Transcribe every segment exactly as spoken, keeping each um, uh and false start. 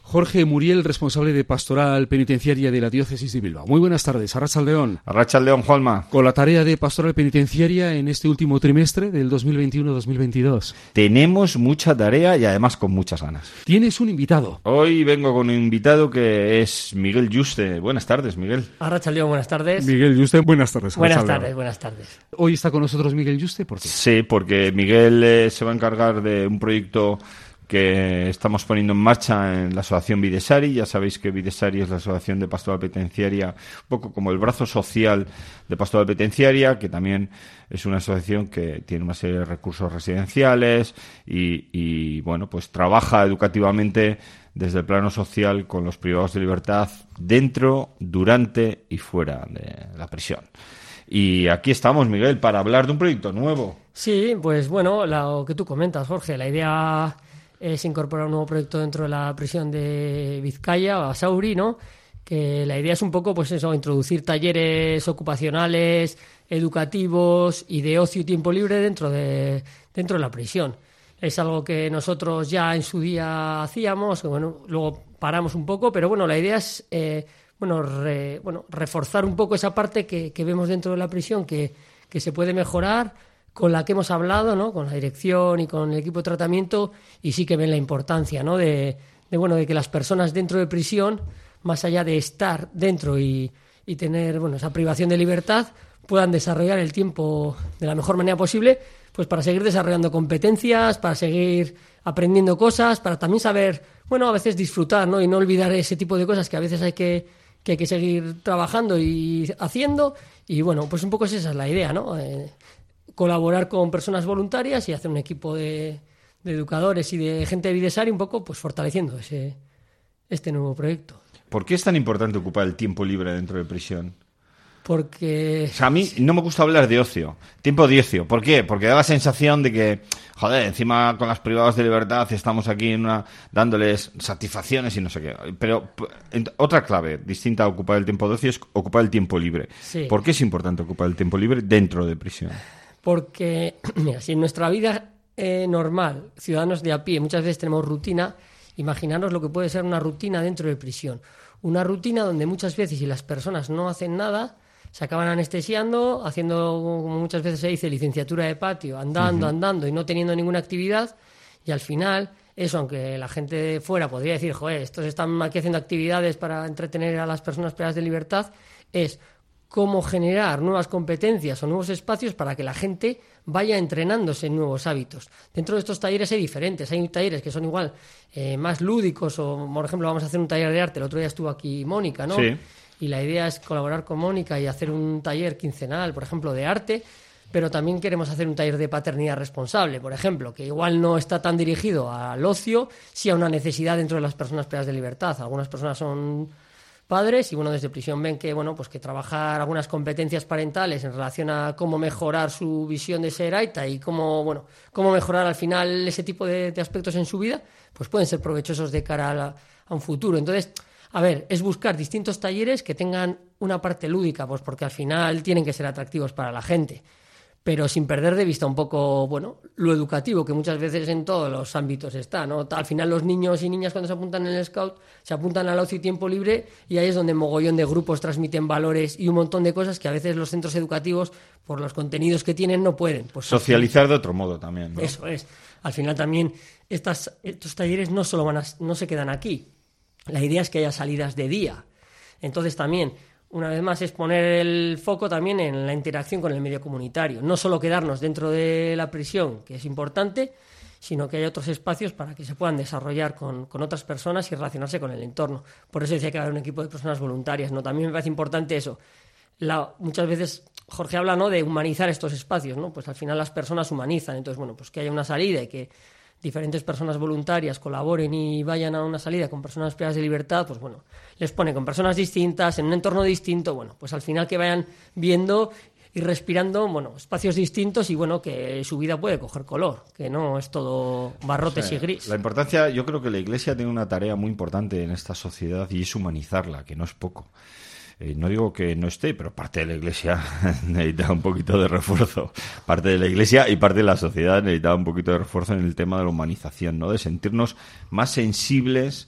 Jorge Muriel, responsable de Pastoral Penitenciaria de la Diócesis de Bilbao. Muy buenas tardes, Arratsaldeon. Arratsaldeon, Juanma. Con la tarea de Pastoral Penitenciaria en este último trimestre del dos mil veintiuno dos mil veintidós. Tenemos mucha tarea y además con muchas ganas. Tienes un invitado. Hoy vengo con un invitado que es Miguel Yuste. Buenas tardes, Miguel. Arratsaldeon, buenas tardes. Miguel Yuste, buenas tardes. Buenas tardes, buenas tardes. Hoy está con nosotros Miguel Yuste, ¿por qué? Sí, porque Miguel eh, se va a encargar de un proyecto que estamos poniendo en marcha en la Asociación Bidesari. Ya sabéis que Bidesari es la Asociación de Pastoral Penitenciaria, un poco como el brazo social de Pastoral Penitenciaria, que también es una asociación que tiene una serie de recursos residenciales y, y bueno, pues trabaja educativamente desde el plano social con los privados de libertad dentro, durante y fuera de la prisión. Y aquí estamos, Miguel, para hablar de un proyecto nuevo. Sí, pues bueno, lo que tú comentas, Jorge, la idea es incorporar un nuevo proyecto dentro de la prisión de Vizcaya, Basauri, ¿no? Que la idea es un poco, pues eso, introducir talleres ocupacionales, educativos y de ocio y tiempo libre dentro de, dentro de la prisión. Es algo que nosotros ya en su día hacíamos, que bueno, luego paramos un poco, pero bueno, la idea es eh, bueno, re, bueno, reforzar un poco esa parte que, que vemos dentro de la prisión que, que se puede mejorar, con la que hemos hablado, ¿no? Con la dirección y con el equipo de tratamiento, y sí que ven la importancia, ¿no? de, de, bueno, de que las personas dentro de prisión, más allá de estar dentro y, y tener bueno, esa privación de libertad, puedan desarrollar el tiempo de la mejor manera posible, pues para seguir desarrollando competencias, para seguir aprendiendo cosas, para también saber, bueno, a veces disfrutar, ¿no? Y no olvidar ese tipo de cosas que a veces hay que, que, hay que seguir trabajando y haciendo. Y bueno, pues un poco esa es la idea, ¿no? Eh, colaborar con personas voluntarias y hacer un equipo de, de educadores y de gente de Bidesari, un poco pues fortaleciendo ese, este nuevo proyecto. ¿Por qué es tan importante ocupar el tiempo libre dentro de prisión? Porque... O sea, a mí no me gusta hablar de ocio, tiempo de ocio. ¿Por qué? Porque da la sensación de que, joder, encima con las privadas de libertad estamos aquí en una, dándoles satisfacciones y no sé qué. Pero otra clave distinta a ocupar el tiempo de ocio es ocupar el tiempo libre. Sí. ¿Por qué es importante ocupar el tiempo libre dentro de prisión? Porque, mira, si en nuestra vida eh, normal, ciudadanos de a pie, muchas veces tenemos rutina, imaginaros lo que puede ser una rutina dentro de prisión. Una rutina donde muchas veces, si las personas no hacen nada, se acaban anestesiando, haciendo, como muchas veces se dice, licenciatura de patio, andando, uh-huh. andando y no teniendo ninguna actividad, y al final, eso, aunque la gente de fuera podría decir, joder, estos están aquí haciendo actividades para entretener a las personas privadas de libertad, es cómo generar nuevas competencias o nuevos espacios para que la gente vaya entrenándose en nuevos hábitos. Dentro de estos talleres hay diferentes, hay talleres que son igual eh, más lúdicos, o por ejemplo vamos a hacer un taller de arte, el otro día estuvo aquí Mónica, ¿no? Sí. Y la idea es colaborar con Mónica y hacer un taller quincenal, por ejemplo, de arte, pero también queremos hacer un taller de paternidad responsable, por ejemplo, que igual no está tan dirigido al ocio, sí a una necesidad dentro de las personas privadas de libertad. Algunas personas son padres y bueno, desde prisión ven que bueno, pues que trabajar algunas competencias parentales en relación a cómo mejorar su visión de ser aita y cómo bueno, cómo mejorar al final ese tipo de, de aspectos en su vida, pues pueden ser provechosos de cara a, la, a un futuro. Entonces, a ver, es buscar distintos talleres que tengan una parte lúdica, pues porque al final tienen que ser atractivos para la gente, pero sin perder de vista un poco, bueno, lo educativo, que muchas veces en todos los ámbitos está, ¿no? Al final los niños y niñas cuando se apuntan en el Scout se apuntan al ocio y tiempo libre y ahí es donde mogollón de grupos transmiten valores y un montón de cosas que a veces los centros educativos, por los contenidos que tienen, no pueden. Pues, socializar de otro modo también, ¿no? Eso es. Al final también estas, estos talleres no solo van a, no se quedan aquí. La idea es que haya salidas de día. Entonces también, una vez más, es poner el foco también en la interacción con el medio comunitario. No solo quedarnos dentro de la prisión, que es importante, sino que haya otros espacios para que se puedan desarrollar con, con otras personas y relacionarse con el entorno. Por eso decía que haber un equipo de personas voluntarias, ¿no? También me parece importante eso. La, muchas veces Jorge habla, ¿no?, de humanizar estos espacios, ¿no? Pues al final las personas humanizan. Entonces, bueno, pues que haya una salida y que diferentes personas voluntarias colaboren y vayan a una salida con personas privadas de libertad, pues bueno, les pone con personas distintas, en un entorno distinto, bueno, pues al final que vayan viendo y respirando, bueno, espacios distintos y bueno, que su vida puede coger color, que no es todo barrotes, o sea, y gris. La importancia, yo creo que la Iglesia tiene una tarea muy importante en esta sociedad y es humanizarla, que no es poco. Eh, no digo que no esté, pero parte de la Iglesia necesita un poquito de refuerzo. Parte de la Iglesia y parte de la sociedad necesita un poquito de refuerzo en el tema de la humanización, ¿no? De sentirnos más sensibles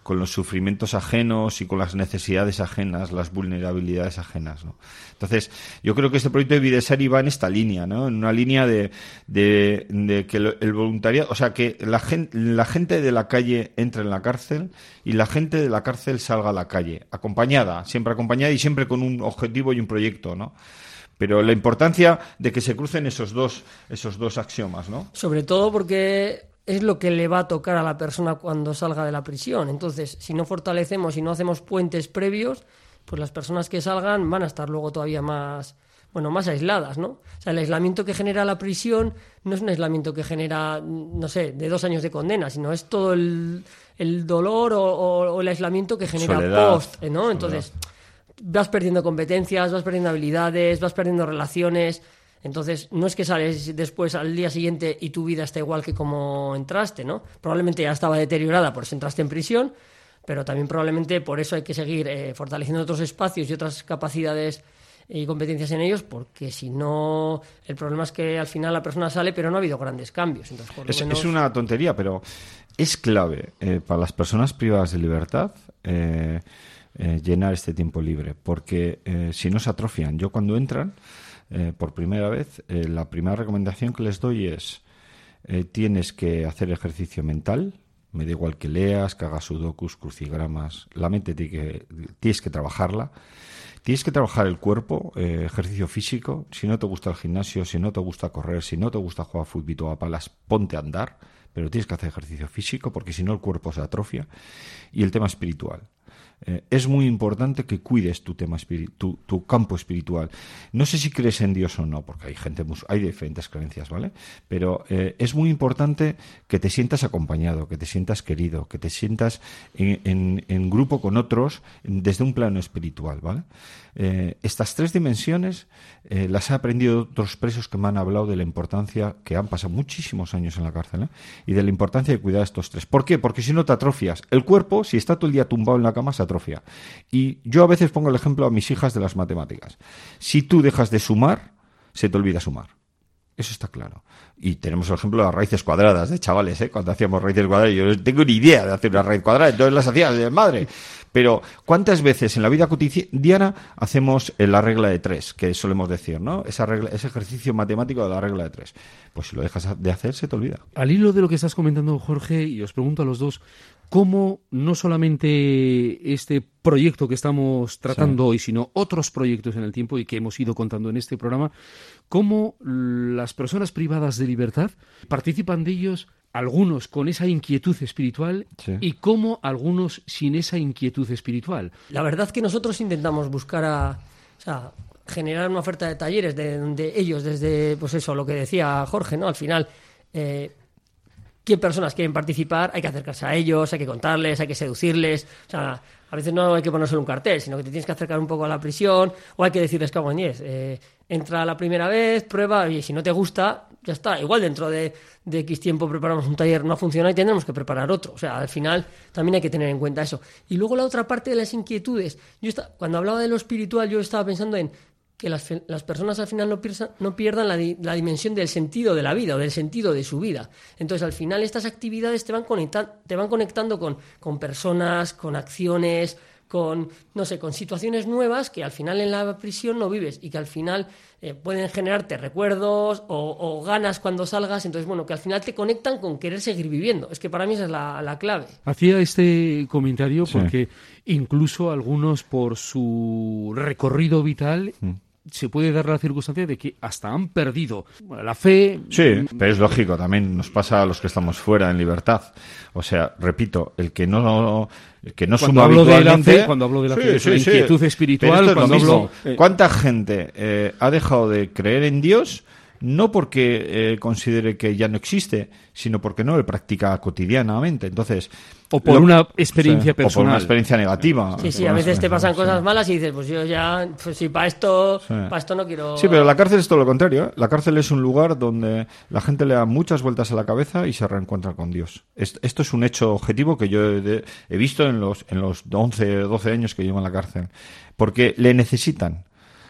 con los sufrimientos ajenos y con las necesidades ajenas, las vulnerabilidades ajenas, ¿no? Entonces, yo creo que este proyecto de Bidesari va en esta línea, ¿no? En una línea de, de, de que el voluntariado, o sea, que la gente, la gente de la calle entre en la cárcel y la gente de la cárcel salga a la calle, acompañada, siempre acompañada y siempre con un objetivo y un proyecto, ¿no? Pero la importancia de que se crucen esos dos, esos dos axiomas, ¿no? Sobre todo porque es lo que le va a tocar a la persona cuando salga de la prisión. Entonces, si no fortalecemos y no hacemos puentes previos, pues las personas que salgan van a estar luego todavía más, bueno, más aisladas, ¿no? O sea, el aislamiento que genera la prisión no es un aislamiento que genera, no sé, de dos años de condena, sino es todo el, el dolor o, o, o el aislamiento que genera Soledad, post, ¿no? Entonces, vas perdiendo competencias, vas perdiendo habilidades, vas perdiendo relaciones. Entonces, no es que sales después al día siguiente y tu vida está igual que como entraste, ¿no? Probablemente ya estaba deteriorada por si entraste en prisión, pero también probablemente por eso hay que seguir eh, fortaleciendo otros espacios y otras capacidades y competencias en ellos, porque si no, el problema es que al final la persona sale, pero no ha habido grandes cambios. Entonces, por lo es, menos... es una tontería, pero es clave eh, para las personas privadas de libertad eh, eh, llenar este tiempo libre, porque eh, si no se atrofian. Yo cuando entran eh, por primera vez, eh, la primera recomendación que les doy es eh, tienes que hacer ejercicio mental. Me da igual que leas, que hagas sudokus, crucigramas. La mente tiene que, tienes que trabajarla. Tienes que trabajar el cuerpo, eh, ejercicio físico. Si no te gusta el gimnasio, si no te gusta correr, si no te gusta jugar fútbol o a palas, ponte a andar. Pero tienes que hacer ejercicio físico porque si no el cuerpo se atrofia. Y el tema espiritual. Eh, es muy importante que cuides tu tema espiri- tu, tu campo espiritual. No sé si crees en Dios o no, porque hay gente, hay diferentes creencias, ¿vale? Pero eh, es muy importante que te sientas acompañado, que te sientas querido, que te sientas en, en, en grupo con otros desde un plano espiritual, ¿vale? Eh, estas tres dimensiones eh, las he aprendido otros presos que me han hablado de la importancia, que han pasado muchísimos años en la cárcel, ¿eh? Y de la importancia de cuidar estos tres. ¿Por qué? Porque si no te atrofias. El cuerpo, si está todo el día tumbado en la cama, se atrofia. Y yo a veces pongo el ejemplo a mis hijas de las matemáticas. Si tú dejas de sumar, se te olvida sumar. Eso está claro. Y tenemos el ejemplo de las raíces cuadradas de chavales, ¿eh? Cuando hacíamos raíces cuadradas, yo no tengo ni idea de hacer una raíz cuadrada, entonces las hacía de madre. Pero ¿cuántas veces en la vida cotidiana hacemos la regla de tres, que solemos decir, ¿no? Esa regla, ese ejercicio matemático de la regla de tres. Pues si lo dejas de hacer, se te olvida. Al hilo de lo que estás comentando, Jorge, y os pregunto a los dos, ¿cómo no solamente este proyecto que estamos tratando sí. hoy, sino otros proyectos en el tiempo y que hemos ido contando en este programa, cómo las personas privadas de libertad participan de ellos, algunos con esa inquietud espiritual sí. y cómo algunos sin esa inquietud espiritual? La verdad que nosotros intentamos buscar a... O sea, generar una oferta de talleres de donde ellos, desde, pues eso, lo que decía Jorge, ¿no? Al final... Eh, ¿Qué personas quieren participar? Hay que acercarse a ellos, hay que contarles, hay que seducirles. O sea, a veces no hay que ponerse un cartel, sino que te tienes que acercar un poco a la prisión o hay que decirles cago en diez. Eh, entra la primera vez, prueba y si no te gusta, ya está. Igual dentro de, de X tiempo preparamos un taller, no ha funcionado y tendremos que preparar otro. O sea, al final también hay que tener en cuenta eso. Y luego la otra parte de las inquietudes. Yo está, cuando hablaba de lo espiritual, yo estaba pensando en que las, las personas al final no pierdan, no pierdan la, la dimensión del sentido de la vida o del sentido de su vida. Entonces, al final, estas actividades te van, conecta, te van conectando con, con personas, con acciones, con, no sé, con situaciones nuevas que al final en la prisión no vives y que al final eh, pueden generarte recuerdos o, o ganas cuando salgas. Entonces, bueno, que al final te conectan con querer seguir viviendo. Es que para mí esa es la, la clave. Hacía este comentario porque sí. incluso algunos por su recorrido vital... Mm. se puede dar la circunstancia de que hasta han perdido la fe. Sí, pero es lógico, también nos pasa a los que estamos fuera en libertad. O sea, repito, el que no, el que no cuando suma hablo habitualmente... De la fe, cuando hablo de la sí, fe, de sí, la sí. inquietud espiritual... Cuando hablo... ¿Cuánta gente eh, ha dejado de creer en Dios? No porque eh, considere que ya no existe, sino porque no lo practica cotidianamente. Entonces, o por lo, una experiencia sí, personal. O por una experiencia negativa. Sí, sí, a veces te pasan cosas sí. malas y dices, pues yo ya, pues sí, para esto, sí. para esto no quiero... Sí, pero la cárcel es todo lo contrario, ¿eh? La cárcel es un lugar donde la gente le da muchas vueltas a la cabeza y se reencuentra con Dios. Esto es un hecho objetivo que yo he, he visto en los, en los once, doce años que llevo en la cárcel. Porque le necesitan.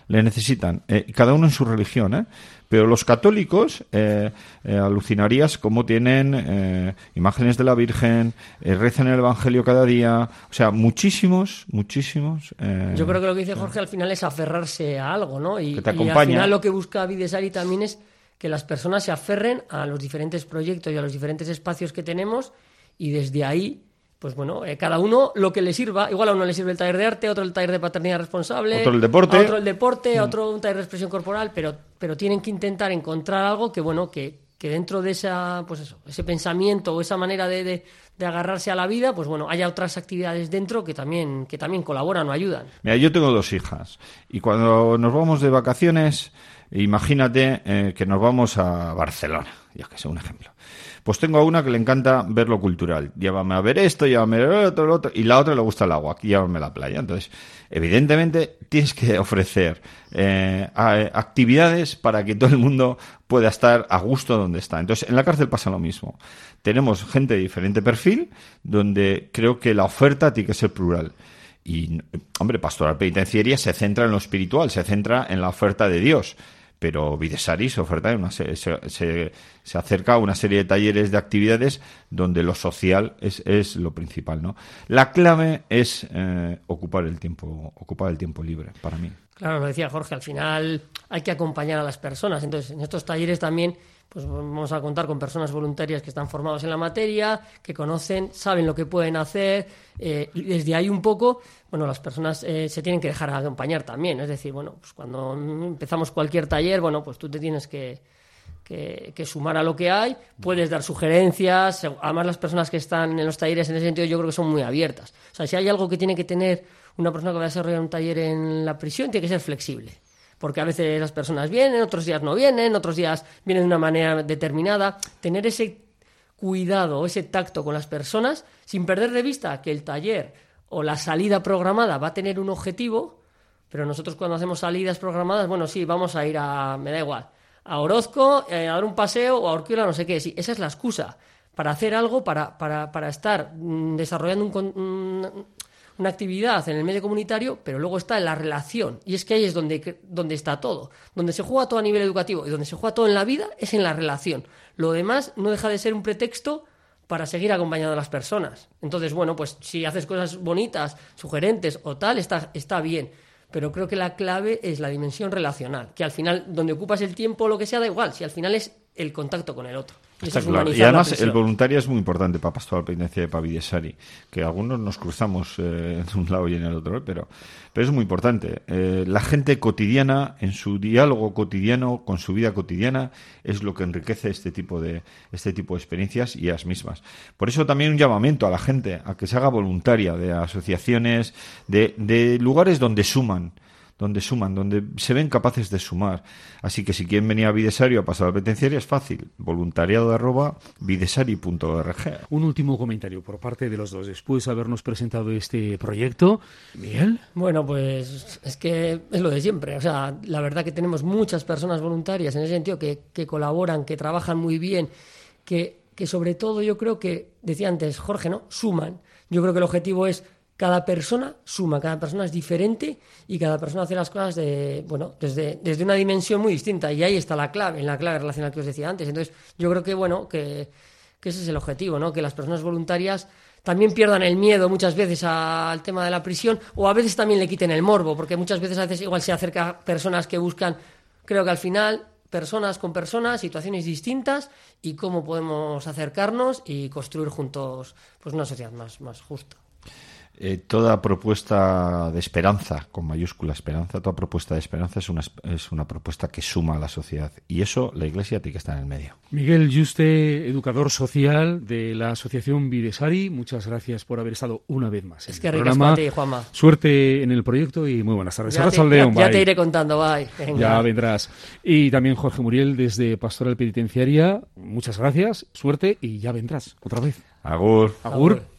le necesitan, eh, cada uno en su religión, ¿eh? Pero los católicos eh, eh, alucinarías cómo tienen eh, imágenes de la Virgen, eh, rezan el Evangelio cada día, o sea, muchísimos, muchísimos. Eh, Yo creo que lo que dice Jorge al final es aferrarse a algo, ¿no? Y, que te y acompaña. al final lo que busca Bidesari también es que las personas se aferren a los diferentes proyectos y a los diferentes espacios que tenemos y desde ahí, pues bueno, eh, cada uno lo que le sirva. Igual a uno le sirve el taller de arte, a otro el taller de paternidad responsable, otro el deporte, a otro el deporte, a otro un taller de expresión corporal, pero, pero tienen que intentar encontrar algo que, bueno, que, que dentro de esa, pues eso, ese pensamiento o esa manera de, de, de agarrarse a la vida, pues bueno, haya otras actividades dentro que también, que también colaboran o ayudan. Mira, yo tengo dos hijas y cuando nos vamos de vacaciones, imagínate eh, que nos vamos a Barcelona, ya que sea un ejemplo. Pues tengo a una que le encanta ver lo cultural. Llévame a ver esto, llévame a ver lo otro, lo otro. Y la otra le gusta el agua, aquí llévame a la playa. Entonces, evidentemente, tienes que ofrecer eh, actividades para que todo el mundo pueda estar a gusto donde está. Entonces, en la cárcel pasa lo mismo. Tenemos gente de diferente perfil, donde creo que la oferta tiene que ser plural. Y, hombre, Pastoral Penitenciaria se centra en lo espiritual, se centra en la oferta de Dios. Pero Bidesari se oferta en una se, se, se, se acerca a una serie de talleres, de actividades donde lo social es, es lo principal, ¿no? La clave es eh, ocupar el tiempo, ocupar el tiempo libre para mí. Claro, lo decía Jorge, al final hay que acompañar a las personas. Entonces, en estos talleres también pues vamos a contar con personas voluntarias que están formados en la materia, que conocen, saben lo que pueden hacer, eh, y desde ahí un poco, bueno, las personas eh, se tienen que dejar acompañar también. Es decir, bueno, pues cuando empezamos cualquier taller, bueno, pues tú te tienes que, que, que sumar a lo que hay, puedes dar sugerencias. Además, las personas que están en los talleres en ese sentido yo creo que son muy abiertas. O sea, si hay algo que tiene que tener una persona que va a desarrollar un taller en la prisión, tiene que ser flexible. Porque a veces las personas vienen, otros días no vienen, otros días vienen de una manera determinada. Tener ese cuidado, ese tacto con las personas, sin perder de vista que el taller o la salida programada va a tener un objetivo, pero nosotros cuando hacemos salidas programadas, bueno, sí, vamos a ir a, me da igual, a Orozco, eh, a dar un paseo o a Urquiola, no sé qué. Sí, esa es la excusa para hacer algo, para, para, para estar mm, desarrollando un... un una actividad en el medio comunitario, pero luego está la relación, y es que ahí es donde, donde está todo, donde se juega todo a nivel educativo y donde se juega todo en la vida es en la relación. Lo demás no deja de ser un pretexto para seguir acompañando a las personas. Entonces, bueno, pues si haces cosas bonitas, sugerentes o tal, está, está bien, pero creo que la clave es la dimensión relacional, que al final, donde ocupas el tiempo o lo que sea, da igual, si al final es el contacto con el otro. Está claro. Y además el voluntario es muy importante para Pastoral Penitenciaria y para Bidesari, que algunos nos cruzamos eh, en un lado y en el otro, ¿eh? pero, pero es muy importante. Eh, la gente cotidiana, en su diálogo cotidiano, con su vida cotidiana, es lo que enriquece este tipo de, este tipo de experiencias y ellas mismas. Por eso también un llamamiento a la gente a que se haga voluntaria de asociaciones, de, de lugares donde suman, donde suman, donde se ven capaces de sumar. Así que si quieren venir a Bidesari o a Pastoral Penitenciaria es fácil, voluntariado arroba bidesari punto org. Un último comentario por parte de los dos, después de habernos presentado este proyecto. Miguel. Bueno, pues es que es lo de siempre. O sea, la verdad que tenemos muchas personas voluntarias en ese sentido que, que colaboran, que trabajan muy bien, que, que sobre todo yo creo que, decía antes Jorge, ¿no? Suman. Yo creo que el objetivo es cada persona suma, cada persona es diferente y cada persona hace las cosas de, bueno, desde, desde una dimensión muy distinta, y ahí está la clave, en la clave relacional que os decía antes. Entonces, yo creo que, bueno, que, que ese es el objetivo, ¿no? Que las personas voluntarias también pierdan el miedo muchas veces al tema de la prisión, o a veces también le quiten el morbo, porque muchas veces a veces igual se acerca a personas que buscan, creo que al final, personas con personas, situaciones distintas, y cómo podemos acercarnos y construir juntos pues una sociedad más, más justa. Eh, toda propuesta de esperanza, con mayúscula esperanza, toda propuesta de esperanza es una, es una propuesta que suma a la sociedad. Y eso la Iglesia tiene que estar en el medio. Miguel Yuste, educador social de la Asociación Bidesari, muchas gracias por haber estado una vez más en es que el programa. A ti, Juanma. Suerte en el proyecto y muy buenas tardes. Ya, te, León, ya, ya te iré contando, bye. Venga. Ya vendrás. Y también Jorge Muriel desde Pastoral Penitenciaria, muchas gracias, suerte y ya vendrás otra vez. Agur. Agur. Agur.